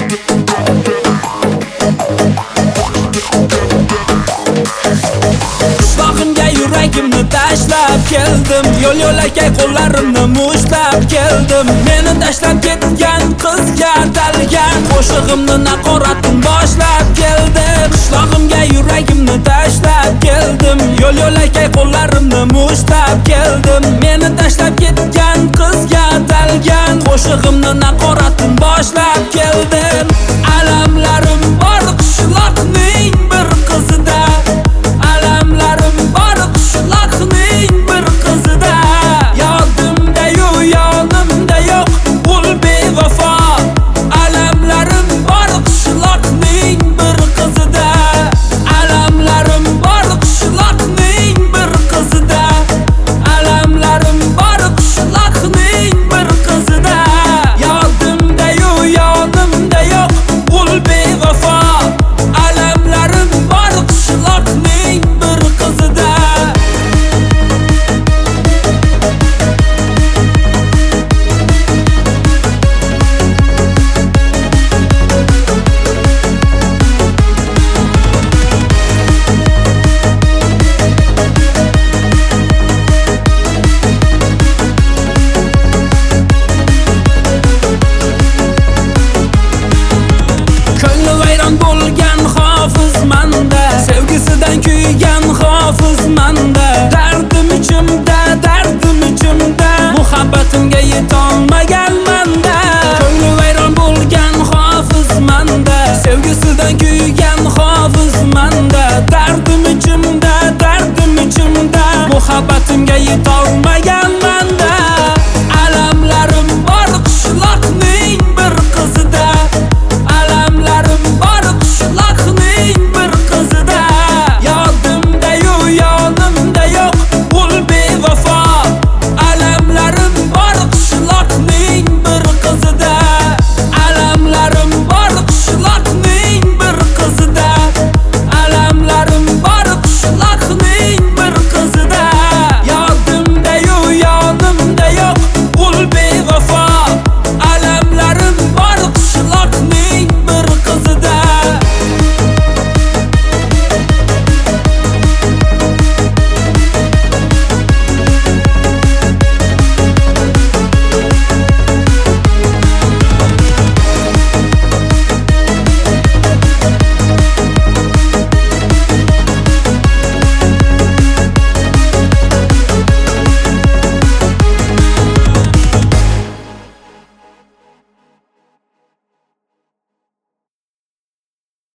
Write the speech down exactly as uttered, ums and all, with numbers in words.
Qishlog'imga yuragimni tashlab keldim, yo'l yo'lakay qo'llarimni mushtlab keldim. Meni tashlab ketgan qizga atalgan qo'shig'imni naqoratim boshlab keldim. Qishlog'imga yuragimni tashlab keldim, yo'l yo'lakay qo'llarimni mushtlab keldim. Meni tashlab ketgan qizga atalgan qo'shig'imni naqoratim boshlab keldim. Alamlarim bor qishloqning bir qizida, alamlarim bor qishloqning bir qizida. Yodimda-yu yonimda yo'q ul bevafo, alamlarim bor qishloqning bir qizida, alamlarim bor qishloqning bir qizida, alamlarim bor qishloqning bir qizida. Yodimda-yu yonimda yo'q ul bevafo, alamlarim bor qishloqning bir qizida. Ko'ngli vayron bo'lgan hofiz manda, sevgisidan kuygan hofiz manda. Dardim ichimda, dardim ichimda, muhabbatimga yetolmaganman.